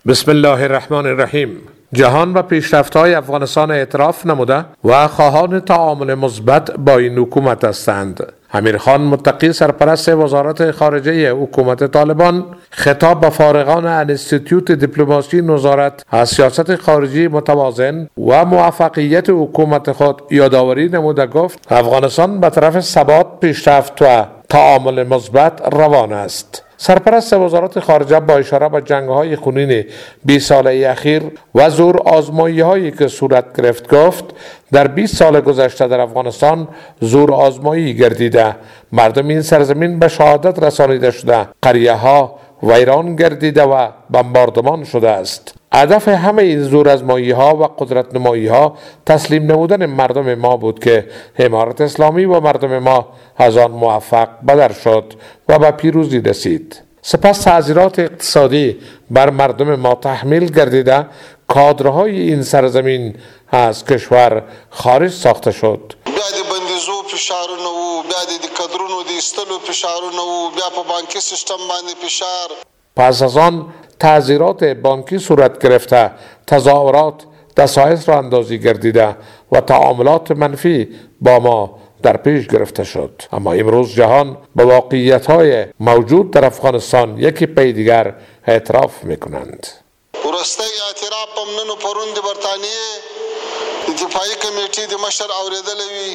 بسم الله الرحمن الرحیم. جهان و پیشرفت‌های افغانستان اعتراف نموده و خواهان تعامل مثبت با این حکومت هستند. امیرخان متقی سرپرست وزارت خارجه حکومت طالبان خطاب به فارغان انستیتیوت دیپلماسی نظارت از سیاست خارجی متوازن و موفقیت حکومت خود یادآوری نموده گفت افغانستان به طرف ثبات، پیشرفت و تعامل مثبت روان است. سرپرست وزارت خارجه با اشاره به جنگ‌های خونین 20 ساله اخیر و زور آزمایی‌هایی که صورت گرفت گفت در 20 سال گذشته در افغانستان زور آزمایی گردیده، مردم این سرزمین به شهادت رسانیده شده، قریه‌ها ویران گردیده و بمباردمان شده است. هدف همه این زور آزمایی‌ها و قدرت نمایی‌ها تسلیم نمودن مردم ما بود که امارت اسلامی و مردم ما از آن موفق بدر شد و به پیروزی رسید. سپس تعزیرات اقتصادی بر مردم ما تحمیل گردیده، کادرهای این سرزمین از کشور خارج ساخته شد. بیا د بندیزو فشارونه وو، بیا د کادرونو د ایستلو فشارونه وو، بیا په بانکي سیستم باندې فشار. پس از آن تعزیرات بانکی صورت گرفته، تظاهرات دسایس را اندازی گردیده و تعاملات منفی با ما در پیش گرفته شد. اما امروز جهان به واقعیت‌های موجود در افغانستان یکی پی دیگر اعتراف می‌کنند. ورسته اعتراف هم نن پرون د برتانیې دفاعي کمیټې د مشر اوریدلې وی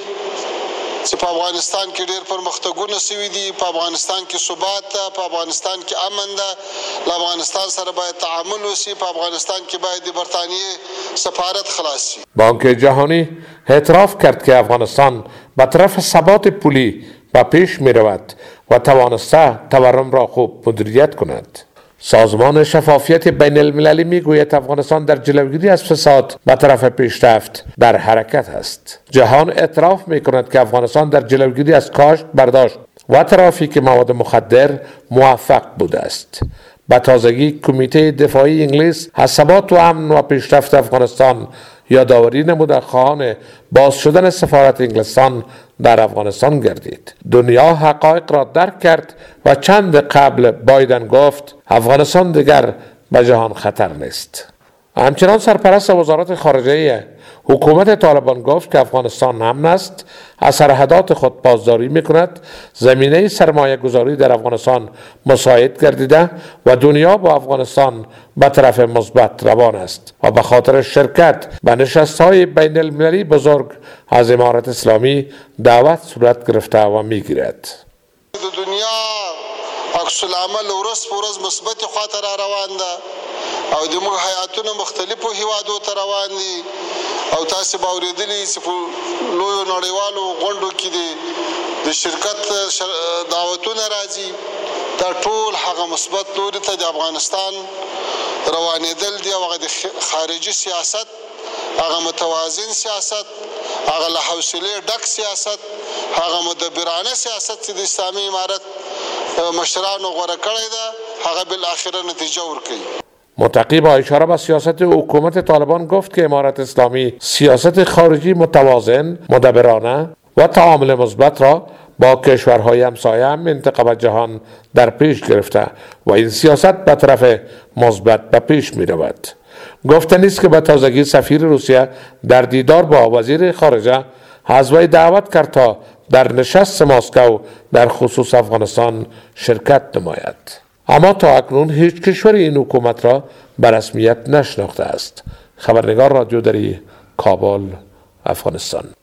چې په افغانستان کې ډېر پرمختګونه شوي دي، په افغانستان کې ثبات ده، په افغانستان کې امن ده، له افغانستان سره باید تعامل وشي، په افغانستان کې باید د برتانیې سفارت خلاص شي. بانک جهانی اعتراف کرد که افغانستان به طرف ثبات پولی و پیش می رود و توانسته تورم را خوب مدیریت کند. سازمان شفافیت بین المللی می گوید افغانستان در جلوگیری از فساد به طرف پیشرفت در حرکت است. جهان اعتراف می کند که افغانستان در جلوگیری از کاشت، برداشت و ترافیک مواد مخدر موفق بوده است. به تازگی کمیته دفاعی انگلیس از ثبات و امن و پیشرفت افغانستان یادآوری نموده خواهان باز شدن سفارت انگلستان در افغانستان گردید. دنیا حقایق را درک کرد و چند قبل بایدن گفت افغانستان دیگر به جهان خطر نیست. همچنان سرپرست وزارت خارجه حکومت طالبان گفت که افغانستان امن است، از سرحدات خود پاسداری می‌کند، زمینه سرمایه گذاری در افغانستان مساعد گردیده و دنیا با افغانستان به طرف مثبت روان است و به خاطر شرکت به نشست‌های بین المللی بزرگ از امارت اسلامی دعوت صورت گرفته و می‌گیرد. دنیا عکس العمل ورځ په ورځ مثبت خواته را روان ده او د موږ حیاتونه مختلفو هیوادو ته روان دي او تاسو به اورېدلي چې په لویو نړیوالو غونډو کې د شرکت دعوتونه راځي. دا ټول هغه مثبت لوري ته د افغانستان روانېدل دي او هغه د خارجي سیاست، هغه متوازن سیاست، هغه له حوصلې ډک سیاست، هغه مدبرانه سیاست چې د اسلامي امارت مشرانو غوره کړی ده، هغه بالاخره نتیجه ورکوي. متقی با اشاره به سیاست حکومت طالبان گفت که امارت اسلامی سیاست خارجی متوازن، مدبرانه و تعامل مثبت را با کشورهای همسایه منطقه و جهان در پیش گرفته و این سیاست به طرف مثبت به پیش می رود. گفتنی است که به تازگی سفیر روسیه در دیدار با وزیر خارجه از وی دعوت کرد تا در نشست مسکو در خصوص افغانستان شرکت نماید. اما تا اکنون هیچ کشور این حکومت را به رسمیت نشناخته است. خبرنگار رادیو دری، کابل، افغانستان.